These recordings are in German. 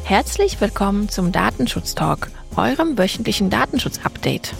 Herzlich willkommen zum Datenschutz-Talk, eurem wöchentlichen Datenschutz-Update.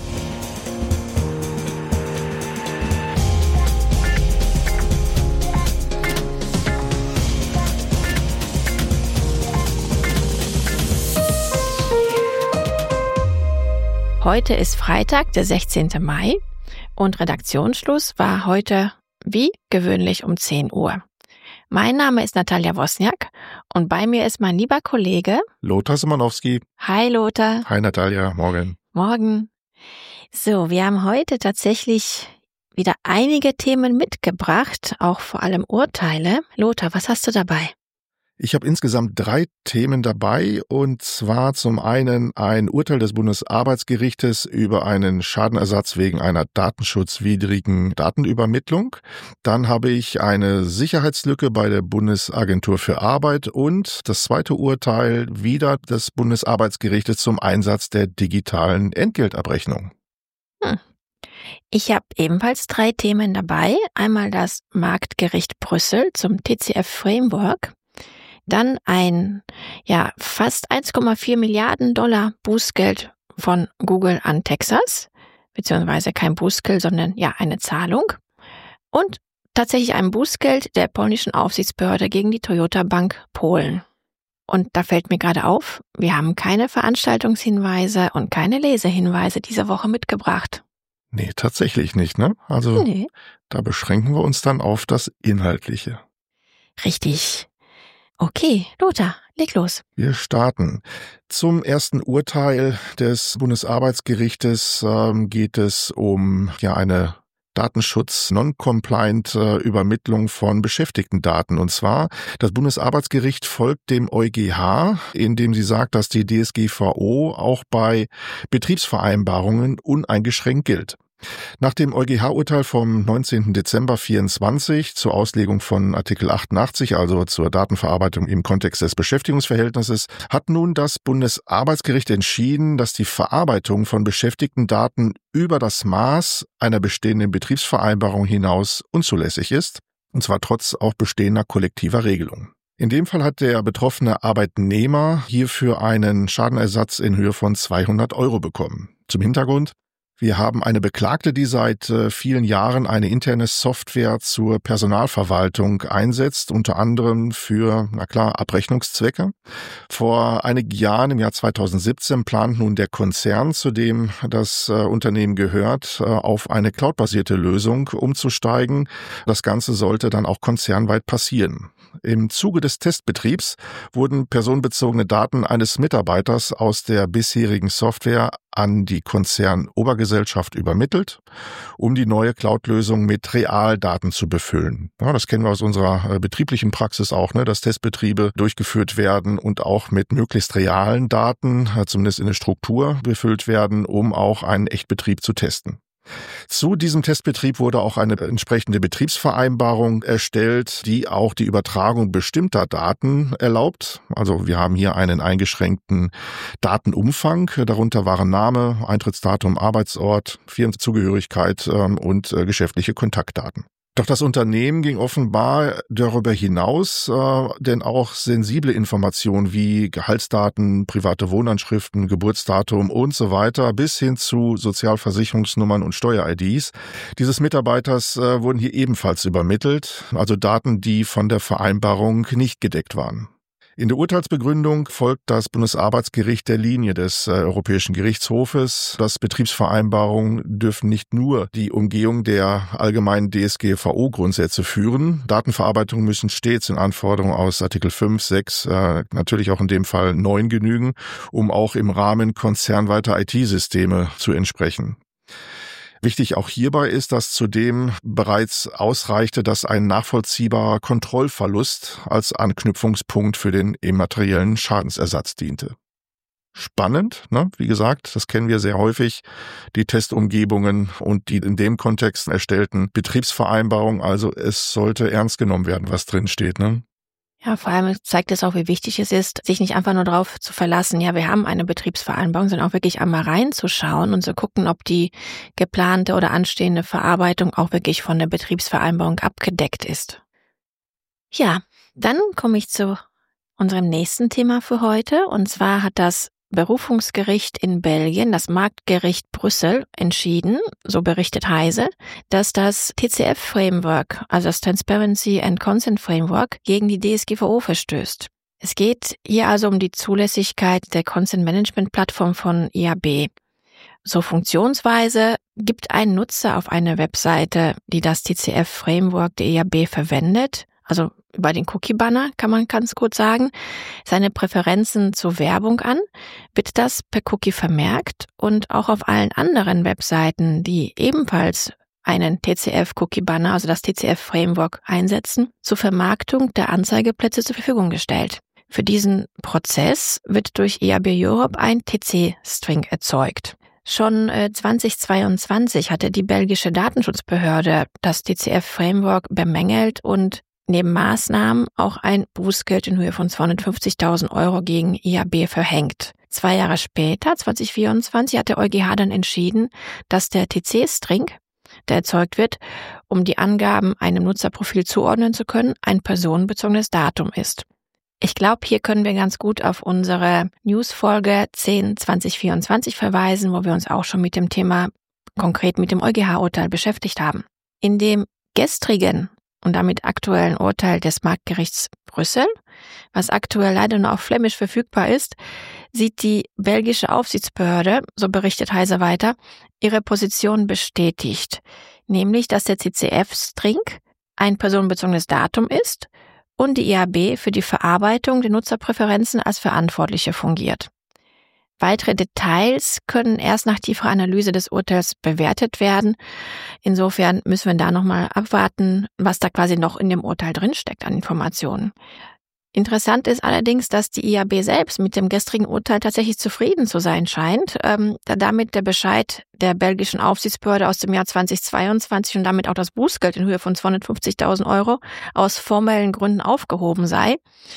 Heute ist Freitag, der 16. Mai und Redaktionsschluss war heute wie gewöhnlich um 10 Uhr. Mein Name ist Natalia Wosniak und bei mir ist mein lieber Kollege Lothar Simanowski. Hi Lothar. Hi Natalia, morgen. Morgen. So, wir haben heute tatsächlich wieder einige Themen mitgebracht, auch vor allem Urteile. Lothar, was hast du dabei? Ich habe insgesamt 3 Themen dabei, und zwar zum einen ein Urteil des Bundesarbeitsgerichtes über einen Schadenersatz wegen einer datenschutzwidrigen Datenübermittlung. Dann habe ich eine Sicherheitslücke bei der Bundesagentur für Arbeit und das zweite Urteil wieder des Bundesarbeitsgerichtes zum Einsatz der digitalen Entgeltabrechnung. Ich habe ebenfalls 3 Themen dabei. Einmal das Marktgericht Brüssel zum TCF-Framework. Dann ein fast 1,4 Milliarden Dollar Bußgeld von Google an Texas, beziehungsweise kein Bußgeld, sondern eine Zahlung. Und tatsächlich ein Bußgeld der polnischen Aufsichtsbehörde gegen die Toyota Bank Polen. Und da fällt mir gerade auf, wir haben keine Veranstaltungshinweise und keine Lesehinweise diese Woche mitgebracht. Nee, tatsächlich nicht, ne? Also Da beschränken wir uns dann auf das Inhaltliche. Richtig. Okay, Lothar, leg los. Wir starten. Zum ersten Urteil des Bundesarbeitsgerichtes geht es um eine Datenschutz-non-compliant Übermittlung von Beschäftigtendaten. Und zwar, das Bundesarbeitsgericht folgt dem EuGH, indem sie sagt, dass die DSGVO auch bei Betriebsvereinbarungen uneingeschränkt gilt. Nach dem EuGH-Urteil vom 19. Dezember 2024 zur Auslegung von Artikel 88, also zur Datenverarbeitung im Kontext des Beschäftigungsverhältnisses, hat nun das Bundesarbeitsgericht entschieden, dass die Verarbeitung von Beschäftigtendaten über das Maß einer bestehenden Betriebsvereinbarung hinaus unzulässig ist, und zwar trotz auch bestehender kollektiver Regelungen. In dem Fall hat der betroffene Arbeitnehmer hierfür einen Schadenersatz in Höhe von 200 € bekommen. Zum Hintergrund: Wir haben eine Beklagte, die seit vielen Jahren eine interne Software zur Personalverwaltung einsetzt, unter anderem für, Abrechnungszwecke. Vor einigen Jahren, im Jahr 2017, plant nun der Konzern, zu dem das Unternehmen gehört, auf eine cloudbasierte Lösung umzusteigen. Das Ganze sollte dann auch konzernweit passieren. Im Zuge des Testbetriebs wurden personenbezogene Daten eines Mitarbeiters aus der bisherigen Software an die Konzernobergesellschaft übermittelt, um die neue Cloud-Lösung mit Realdaten zu befüllen. Ja, das kennen wir aus unserer betrieblichen Praxis auch, dass Testbetriebe durchgeführt werden und auch mit möglichst realen Daten, zumindest in der Struktur, befüllt werden, um auch einen Echtbetrieb zu testen. Zu diesem Testbetrieb wurde auch eine entsprechende Betriebsvereinbarung erstellt, die auch die Übertragung bestimmter Daten erlaubt. Also wir haben hier einen eingeschränkten Datenumfang. Darunter waren Name, Eintrittsdatum, Arbeitsort, Firmenzugehörigkeit und geschäftliche Kontaktdaten. Doch das Unternehmen ging offenbar darüber hinaus, denn auch sensible Informationen wie Gehaltsdaten, private Wohnanschriften, Geburtsdatum und so weiter bis hin zu Sozialversicherungsnummern und Steuer-IDs dieses Mitarbeiters wurden hier ebenfalls übermittelt, also Daten, die von der Vereinbarung nicht gedeckt waren. In der Urteilsbegründung folgt das Bundesarbeitsgericht der Linie des Europäischen Gerichtshofes, dass Betriebsvereinbarungen dürfen nicht nur die Umgehung der allgemeinen DSGVO-Grundsätze führen. Datenverarbeitungen müssen stets den Anforderungen aus Artikel 5, 6, natürlich auch in dem Fall 9 genügen, um auch im Rahmen konzernweiter IT-Systeme zu entsprechen. Wichtig auch hierbei ist, dass zudem bereits ausreichte, dass ein nachvollziehbarer Kontrollverlust als Anknüpfungspunkt für den immateriellen Schadensersatz diente. Spannend, ne? Wie gesagt, das kennen wir sehr häufig, die Testumgebungen und die in dem Kontext erstellten Betriebsvereinbarungen. Also es sollte ernst genommen werden, was drin steht, ne? Ja, vor allem zeigt es auch, wie wichtig es ist, sich nicht einfach nur darauf zu verlassen, wir haben eine Betriebsvereinbarung, sondern auch wirklich einmal reinzuschauen und zu gucken, ob die geplante oder anstehende Verarbeitung auch wirklich von der Betriebsvereinbarung abgedeckt ist. Ja, dann komme ich zu unserem nächsten Thema für heute. Und zwar hat das Berufungsgericht in Belgien, das Marktgericht Brüssel, entschieden, so berichtet Heise, dass das TCF-Framework, also das Transparency and Consent Framework, gegen die DSGVO verstößt. Es geht hier also um die Zulässigkeit der Consent-Management-Plattform von IAB. So Funktionsweise: gibt ein Nutzer auf eine Webseite, die das TCF-Framework der IAB verwendet, also über den Cookie-Banner kann man ganz kurz sagen, seine Präferenzen zur Werbung an, wird das per Cookie vermerkt und auch auf allen anderen Webseiten, die ebenfalls einen TCF-Cookie-Banner, also das TCF-Framework einsetzen, zur Vermarktung der Anzeigeplätze zur Verfügung gestellt. Für diesen Prozess wird durch IAB Europe ein TC-String erzeugt. Schon 2022 hatte die belgische Datenschutzbehörde das TCF-Framework bemängelt und neben Maßnahmen auch ein Bußgeld in Höhe von 250.000 € gegen IAB verhängt. 2 Jahre später, 2024, hat der EuGH dann entschieden, dass der TC-String, der erzeugt wird, um die Angaben einem Nutzerprofil zuordnen zu können, ein personenbezogenes Datum ist. Ich glaube, hier können wir ganz gut auf unsere Newsfolge 10/2024 verweisen, wo wir uns auch schon mit dem Thema, konkret mit dem EuGH-Urteil beschäftigt haben. In dem gestrigen und damit aktuellen Urteil des Marktgerichts Brüssel, was aktuell leider nur auf Flämisch verfügbar ist, sieht die belgische Aufsichtsbehörde, so berichtet Heise weiter, ihre Position bestätigt, nämlich dass der TCF-String ein personenbezogenes Datum ist und die IAB für die Verarbeitung der Nutzerpräferenzen als Verantwortliche fungiert. Weitere Details können erst nach tieferer Analyse des Urteils bewertet werden. Insofern müssen wir da nochmal abwarten, was da quasi noch in dem Urteil drinsteckt an Informationen. Interessant ist allerdings, dass die IAB selbst mit dem gestrigen Urteil tatsächlich zufrieden zu sein scheint, da damit der Bescheid der belgischen Aufsichtsbehörde aus dem Jahr 2022 und damit auch das Bußgeld in Höhe von 250.000 € aus formellen Gründen aufgehoben sei.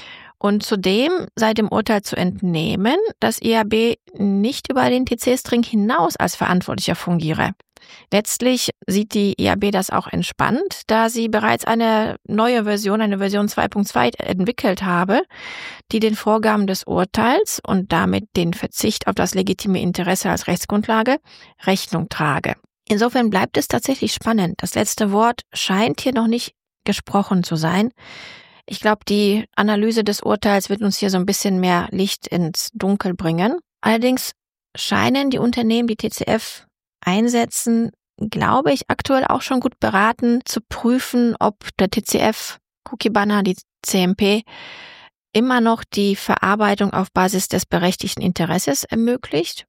Und zudem sei dem Urteil zu entnehmen, dass IAB nicht über den TC-String hinaus als Verantwortlicher fungiere. Letztlich sieht die IAB das auch entspannt, da sie bereits eine neue Version, eine Version 2.2 entwickelt habe, die den Vorgaben des Urteils und damit den Verzicht auf das legitime Interesse als Rechtsgrundlage Rechnung trage. Insofern bleibt es tatsächlich spannend. Das letzte Wort scheint hier noch nicht gesprochen zu sein. Ich glaube, die Analyse des Urteils wird uns hier so ein bisschen mehr Licht ins Dunkel bringen. Allerdings scheinen die Unternehmen, die TCF einsetzen, glaube ich, aktuell auch schon gut beraten zu prüfen, ob der TCF-Cookie-Banner, die CMP, immer noch die Verarbeitung auf Basis des berechtigten Interesses ermöglicht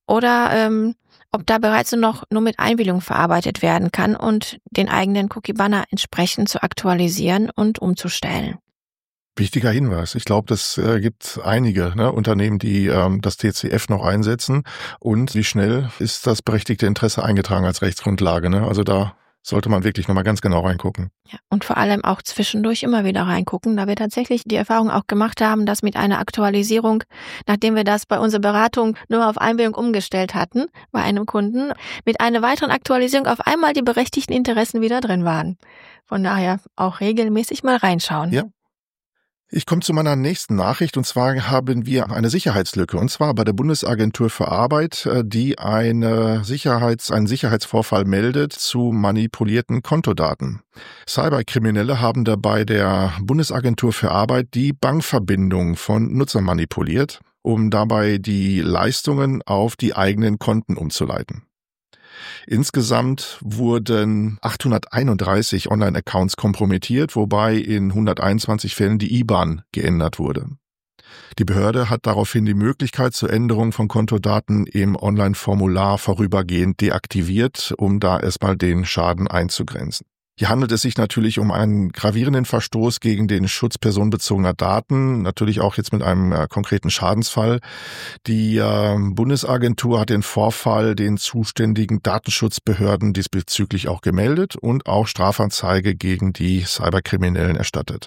oder ob da bereits nur mit Einwilligung verarbeitet werden kann und den eigenen Cookie-Banner entsprechend zu aktualisieren und umzustellen. Wichtiger Hinweis. Ich glaube, das gibt einige Unternehmen, die das TCF noch einsetzen. Und wie schnell ist das berechtigte Interesse eingetragen als Rechtsgrundlage? Also da sollte man wirklich nochmal ganz genau reingucken. Ja, und vor allem auch zwischendurch immer wieder reingucken, da wir tatsächlich die Erfahrung auch gemacht haben, dass mit einer Aktualisierung, nachdem wir das bei unserer Beratung nur auf Einwilligung umgestellt hatten, bei einem Kunden, mit einer weiteren Aktualisierung auf einmal die berechtigten Interessen wieder drin waren. Von daher auch regelmäßig mal reinschauen. Ja. Ich komme zu meiner nächsten Nachricht, und zwar haben wir eine Sicherheitslücke, und zwar bei der Bundesagentur für Arbeit, die einen Sicherheitsvorfall meldet zu manipulierten Kontodaten. Cyberkriminelle haben dabei der Bundesagentur für Arbeit die Bankverbindung von Nutzern manipuliert, um dabei die Leistungen auf die eigenen Konten umzuleiten. Insgesamt wurden 831 Online-Accounts kompromittiert, wobei in 121 Fällen die IBAN geändert wurde. Die Behörde hat daraufhin die Möglichkeit zur Änderung von Kontodaten im Online-Formular vorübergehend deaktiviert, um da erstmal den Schaden einzugrenzen. Hier handelt es sich natürlich um einen gravierenden Verstoß gegen den Schutz personenbezogener Daten, natürlich auch jetzt mit einem konkreten Schadensfall. Die Bundesagentur hat den Vorfall den zuständigen Datenschutzbehörden diesbezüglich auch gemeldet und auch Strafanzeige gegen die Cyberkriminellen erstattet.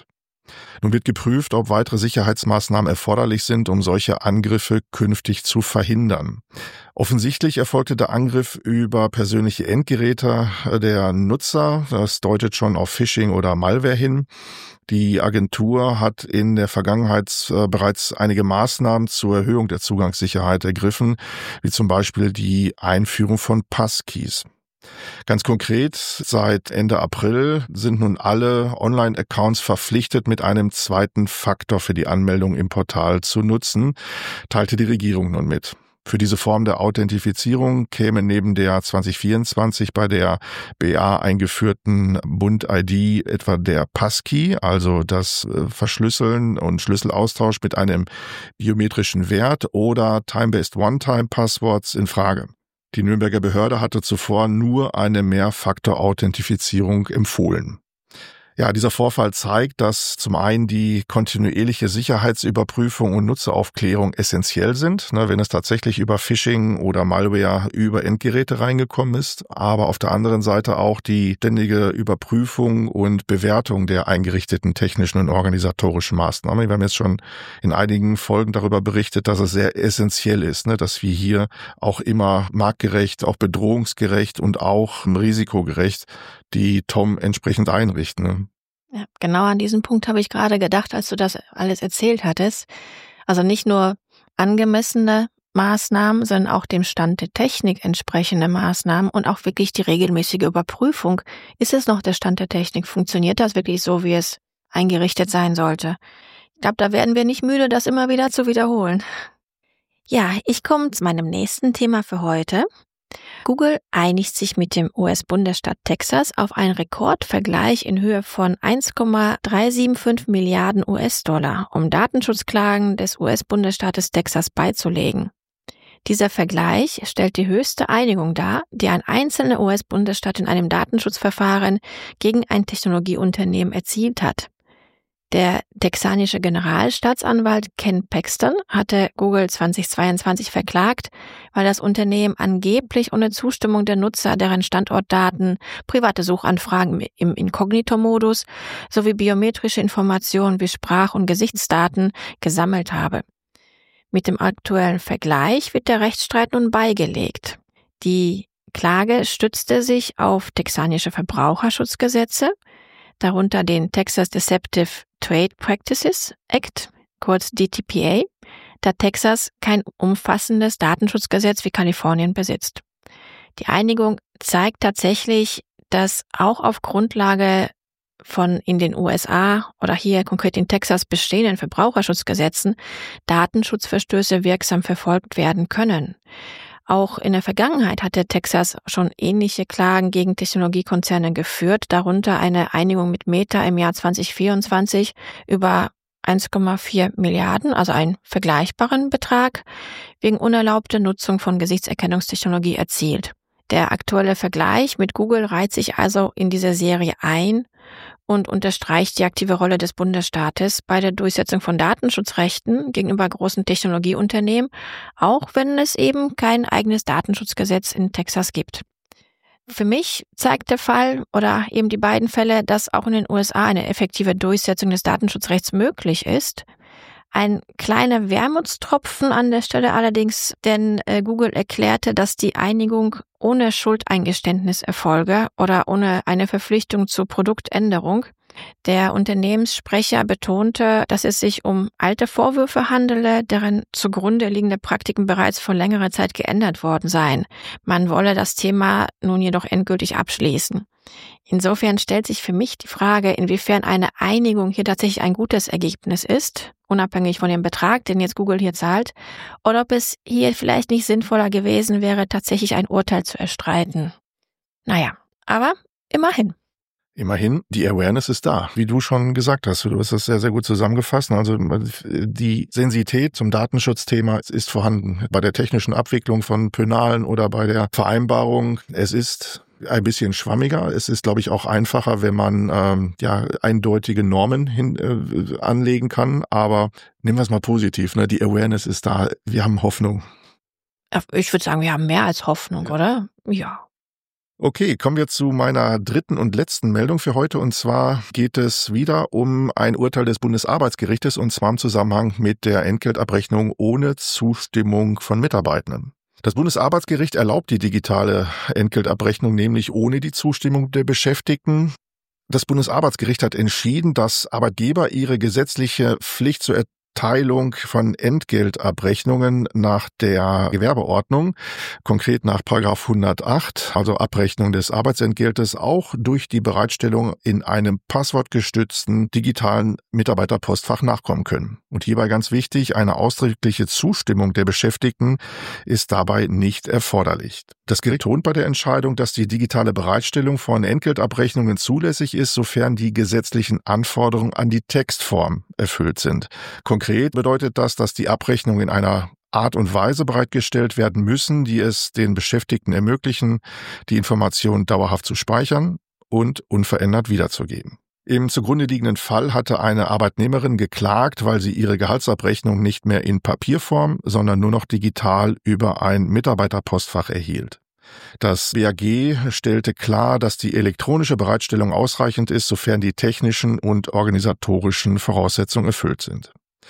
Nun wird geprüft, ob weitere Sicherheitsmaßnahmen erforderlich sind, um solche Angriffe künftig zu verhindern. Offensichtlich erfolgte der Angriff über persönliche Endgeräte der Nutzer. Das deutet schon auf Phishing oder Malware hin. Die Agentur hat in der Vergangenheit bereits einige Maßnahmen zur Erhöhung der Zugangssicherheit ergriffen, wie zum Beispiel die Einführung von Passkeys. Ganz konkret, seit Ende April sind nun alle Online-Accounts verpflichtet, mit einem zweiten Faktor für die Anmeldung im Portal zu nutzen, teilte die Regierung nun mit. Für diese Form der Authentifizierung käme neben der 2024 bei der BA eingeführten Bund-ID etwa der Passkey, also das Verschlüsseln und Schlüsselaustausch mit einem biometrischen Wert, oder Time-Based One-Time-Passwords in Frage. Die Nürnberger Behörde hatte zuvor nur eine Mehrfaktor-Authentifizierung empfohlen. Ja, dieser Vorfall zeigt, dass zum einen die kontinuierliche Sicherheitsüberprüfung und Nutzeraufklärung essentiell sind, wenn es tatsächlich über Phishing oder Malware über Endgeräte reingekommen ist, aber auf der anderen Seite auch die ständige Überprüfung und Bewertung der eingerichteten technischen und organisatorischen Maßnahmen. Wir haben jetzt schon in einigen Folgen darüber berichtet, dass es sehr essentiell ist, dass wir hier auch immer marktgerecht, auch bedrohungsgerecht und auch risikogerecht die TOM entsprechend einrichten. Ja, genau an diesen Punkt habe ich gerade gedacht, als du das alles erzählt hattest. Also nicht nur angemessene Maßnahmen, sondern auch dem Stand der Technik entsprechende Maßnahmen und auch wirklich die regelmäßige Überprüfung. Ist es noch der Stand der Technik? Funktioniert das wirklich so, wie es eingerichtet sein sollte? Ich glaube, da werden wir nicht müde, das immer wieder zu wiederholen. Ja, ich komme zu meinem nächsten Thema für heute. Google einigt sich mit dem US-Bundesstaat Texas auf einen Rekordvergleich in Höhe von 1,375 Milliarden US-Dollar, um Datenschutzklagen des US-Bundesstaates Texas beizulegen. Dieser Vergleich stellt die höchste Einigung dar, die ein einzelner US-Bundesstaat in einem Datenschutzverfahren gegen ein Technologieunternehmen erzielt hat. Der texanische Generalstaatsanwalt Ken Paxton hatte Google 2022 verklagt, weil das Unternehmen angeblich ohne Zustimmung der Nutzer deren Standortdaten, private Suchanfragen im Inkognito-Modus sowie biometrische Informationen wie Sprach- und Gesichtsdaten gesammelt habe. Mit dem aktuellen Vergleich wird der Rechtsstreit nun beigelegt. Die Klage stützte sich auf texanische Verbraucherschutzgesetze, darunter den Texas Deceptive Trade Practices Act, kurz DTPA, da Texas kein umfassendes Datenschutzgesetz wie Kalifornien besitzt. Die Einigung zeigt tatsächlich, dass auch auf Grundlage von in den USA oder hier konkret in Texas bestehenden Verbraucherschutzgesetzen Datenschutzverstöße wirksam verfolgt werden können. Auch in der Vergangenheit hatte Texas schon ähnliche Klagen gegen Technologiekonzerne geführt, darunter eine Einigung mit Meta im Jahr 2024 über 1,4 Milliarden, also einen vergleichbaren Betrag, wegen unerlaubter Nutzung von Gesichtserkennungstechnologie erzielt. Der aktuelle Vergleich mit Google reiht sich also in diese Serie ein und unterstreicht die aktive Rolle des Bundesstaates bei der Durchsetzung von Datenschutzrechten gegenüber großen Technologieunternehmen, auch wenn es eben kein eigenes Datenschutzgesetz in Texas gibt. Für mich zeigt der Fall oder eben die beiden Fälle, dass auch in den USA eine effektive Durchsetzung des Datenschutzrechts möglich ist. Ein kleiner Wermutstropfen an der Stelle allerdings, denn Google erklärte, dass die Einigung ohne Schuldeingeständnis erfolge oder ohne eine Verpflichtung zur Produktänderung. Der Unternehmenssprecher betonte, dass es sich um alte Vorwürfe handele, deren zugrunde liegende Praktiken bereits vor längerer Zeit geändert worden seien. Man wolle das Thema nun jedoch endgültig abschließen. Insofern stellt sich für mich die Frage, inwiefern eine Einigung hier tatsächlich ein gutes Ergebnis ist, unabhängig von dem Betrag, den jetzt Google hier zahlt, oder ob es hier vielleicht nicht sinnvoller gewesen wäre, tatsächlich ein Urteil zu erstreiten. Naja, aber immerhin. Immerhin, die Awareness ist da, wie du schon gesagt hast. Du hast das sehr, sehr gut zusammengefasst. Also die Sensibilität zum Datenschutzthema ist vorhanden. Bei der technischen Abwicklung von Penalen oder bei der Vereinbarung. Es ist ein bisschen schwammiger. Es ist, glaube ich, auch einfacher, wenn man eindeutige Normen anlegen kann. Aber nehmen wir es mal positiv. Die Awareness ist da. Wir haben Hoffnung. Ich würde sagen, wir haben mehr als Hoffnung, oder? Ja. Okay, kommen wir zu meiner dritten und letzten Meldung für heute. Und zwar geht es wieder um ein Urteil des Bundesarbeitsgerichtes, und zwar im Zusammenhang mit der Entgeltabrechnung ohne Zustimmung von Mitarbeitenden. Das Bundesarbeitsgericht erlaubt die digitale Entgeltabrechnung nämlich ohne die Zustimmung der Beschäftigten. Das Bundesarbeitsgericht hat entschieden, dass Arbeitgeber ihre gesetzliche Pflicht zur Erteilung von Entgeltabrechnungen nach der Gewerbeordnung, konkret nach § 108, also Abrechnung des Arbeitsentgeltes, auch durch die Bereitstellung in einem passwortgestützten digitalen Mitarbeiterpostfach nachkommen können. Und hierbei ganz wichtig, eine ausdrückliche Zustimmung der Beschäftigten ist dabei nicht erforderlich. Das Gericht betont bei der Entscheidung, dass die digitale Bereitstellung von Entgeltabrechnungen zulässig ist, sofern die gesetzlichen Anforderungen an die Textform erfüllt sind. Konkret bedeutet das, dass die Abrechnungen in einer Art und Weise bereitgestellt werden müssen, die es den Beschäftigten ermöglichen, die Informationen dauerhaft zu speichern und unverändert wiederzugeben. Im zugrunde liegenden Fall hatte eine Arbeitnehmerin geklagt, weil sie ihre Gehaltsabrechnung nicht mehr in Papierform, sondern nur noch digital über ein Mitarbeiterpostfach erhielt. Das BAG stellte klar, dass die elektronische Bereitstellung ausreichend ist, sofern die technischen und organisatorischen Voraussetzungen erfüllt sind.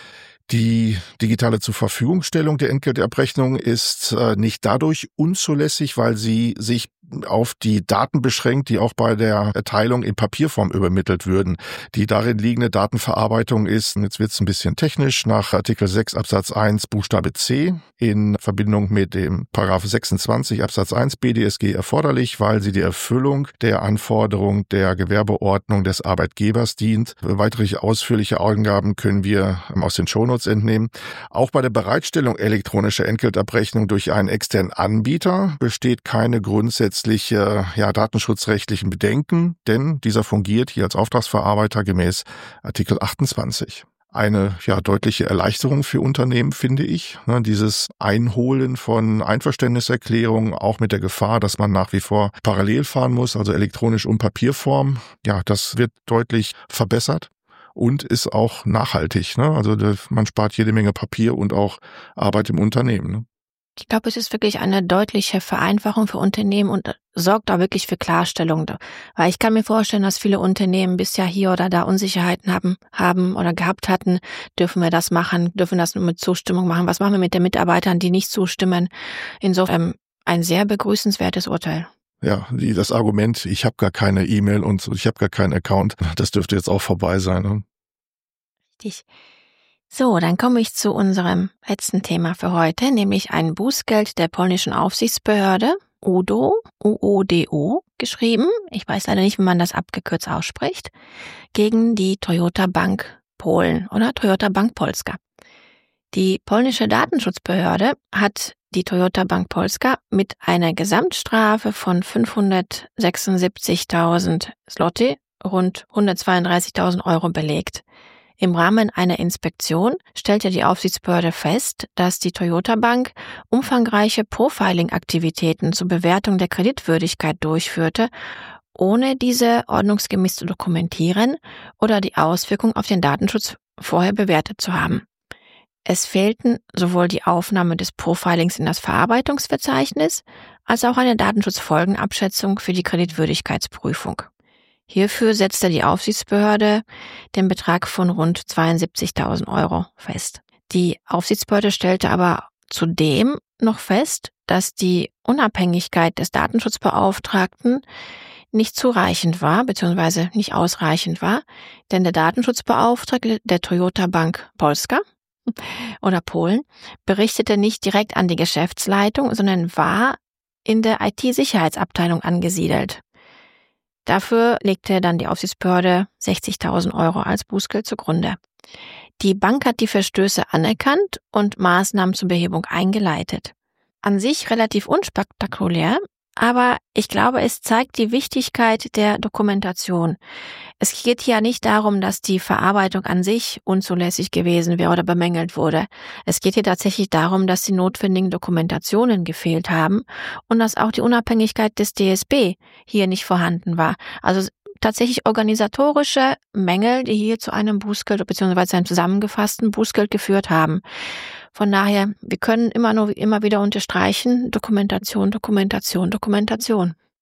Die digitale Zurverfügungstellung der Entgeltabrechnung ist nicht dadurch unzulässig, weil sie sich auf die Daten beschränkt, die auch bei der Erteilung in Papierform übermittelt würden. Die darin liegende Datenverarbeitung ist, jetzt wird es ein bisschen technisch, nach Artikel 6 Absatz 1 Buchstabe C in Verbindung mit dem § 26 Absatz 1 BDSG erforderlich, weil sie die Erfüllung der Anforderung der Gewerbeordnung des Arbeitgebers dient. Weitere ausführliche Angaben können wir aus den Shownotes entnehmen. Auch bei der Bereitstellung elektronischer Entgeltabrechnung durch einen externen Anbieter besteht keine grundsätzliche datenschutzrechtlichen Bedenken, denn dieser fungiert hier als Auftragsverarbeiter gemäß Artikel 28. Eine deutliche Erleichterung für Unternehmen, finde ich. Dieses Einholen von Einverständniserklärungen, auch mit der Gefahr, dass man nach wie vor parallel fahren muss, also elektronisch und Papierform, das wird deutlich verbessert. Und ist auch nachhaltig. Also man spart jede Menge Papier und auch Arbeit im Unternehmen. Ich glaube, es ist wirklich eine deutliche Vereinfachung für Unternehmen und sorgt auch wirklich für Klarstellung. Weil ich kann mir vorstellen, dass viele Unternehmen bisher hier oder da Unsicherheiten haben oder gehabt hatten. Dürfen wir das machen? Dürfen wir das nur mit Zustimmung machen? Was machen wir mit den Mitarbeitern, die nicht zustimmen? Insofern ein sehr begrüßenswertes Urteil. Ja, das Argument, ich habe gar keine E-Mail und ich habe gar keinen Account, das dürfte jetzt auch vorbei sein. Ne? Richtig. So, dann komme ich zu unserem letzten Thema für heute, nämlich ein Bußgeld der polnischen Aufsichtsbehörde, UDO, UODO, geschrieben, ich weiß leider nicht, wie man das abgekürzt ausspricht, gegen die Toyota Bank Polen oder Toyota Bank Polska. Die polnische Datenschutzbehörde hat die Toyota Bank Polska mit einer Gesamtstrafe von 576.000 Zloty, rund 132.000 Euro belegt. Im Rahmen einer Inspektion stellte die Aufsichtsbehörde fest, dass die Toyota Bank umfangreiche Profiling-Aktivitäten zur Bewertung der Kreditwürdigkeit durchführte, ohne diese ordnungsgemäß zu dokumentieren oder die Auswirkungen auf den Datenschutz vorher bewertet zu haben. Es fehlten sowohl die Aufnahme des Profilings in das Verarbeitungsverzeichnis als auch eine Datenschutzfolgenabschätzung für die Kreditwürdigkeitsprüfung. Hierfür setzte die Aufsichtsbehörde den Betrag von rund 72.000 Euro fest. Die Aufsichtsbehörde stellte aber zudem noch fest, dass die Unabhängigkeit des Datenschutzbeauftragten nicht zureichend war, bzw. nicht ausreichend war, denn der Datenschutzbeauftragte der Toyota Bank Polska oder Polen berichtete nicht direkt an die Geschäftsleitung, sondern war in der IT-Sicherheitsabteilung angesiedelt. Dafür legte dann die Aufsichtsbehörde 60.000 Euro als Bußgeld zugrunde. Die Bank hat die Verstöße anerkannt und Maßnahmen zur Behebung eingeleitet. An sich relativ unspektakulär, aber ich glaube, es zeigt die Wichtigkeit der Dokumentation. Es geht hier nicht darum, dass die Verarbeitung an sich unzulässig gewesen wäre oder bemängelt wurde. Es geht hier tatsächlich darum, dass die notwendigen Dokumentationen gefehlt haben und dass auch die Unabhängigkeit des DSB hier nicht vorhanden war. Also tatsächlich organisatorische Mängel, die hier zu einem Bußgeld bzw. einem zusammengefassten Bußgeld geführt haben. Von daher, wir können immer wieder unterstreichen, Dokumentation, Dokumentation, Dokumentation.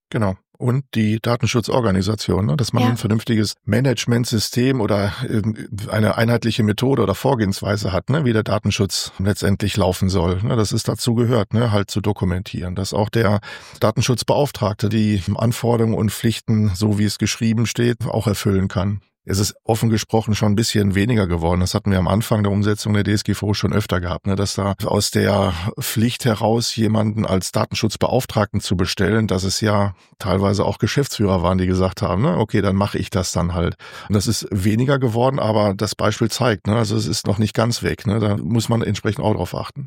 Genau. Und die Datenschutzorganisation, ne? Dass man ein vernünftiges Managementsystem oder eine einheitliche Methode oder Vorgehensweise hat, ne? Wie der Datenschutz letztendlich laufen soll. Ne? Das ist dazu gehört, ne? Halt zu dokumentieren. Dass auch der Datenschutzbeauftragte die Anforderungen und Pflichten, so wie es geschrieben steht, auch erfüllen kann. Es ist offen gesprochen schon ein bisschen weniger geworden. Das hatten wir am Anfang der Umsetzung der DSGVO schon öfter gehabt, ne? Dass da aus der Pflicht heraus, jemanden als Datenschutzbeauftragten zu bestellen, dass es ja teilweise auch Geschäftsführer waren, die gesagt haben, ne? Okay, dann mache ich das dann halt. Und das ist weniger geworden, aber das Beispiel zeigt, ne? Also es ist noch nicht ganz weg, ne? Da muss man entsprechend auch drauf achten.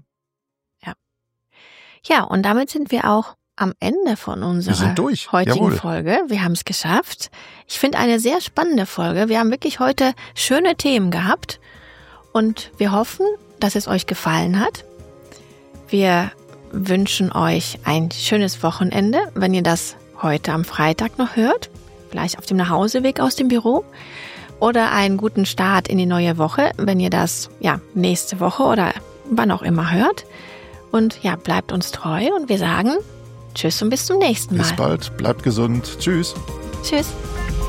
Ja, und damit sind wir auch am Ende von unserer heutigen Folge. Wir haben es geschafft. Ich finde eine sehr spannende Folge. Wir haben wirklich heute schöne Themen gehabt und wir hoffen, dass es euch gefallen hat. Wir wünschen euch ein schönes Wochenende, wenn ihr das heute am Freitag noch hört, vielleicht auf dem Nachhauseweg aus dem Büro, oder einen guten Start in die neue Woche, wenn ihr das nächste Woche oder wann auch immer hört. Und bleibt uns treu und wir sagen Tschüss und bis zum nächsten Mal. Bis bald, bleibt gesund. Tschüss. Tschüss.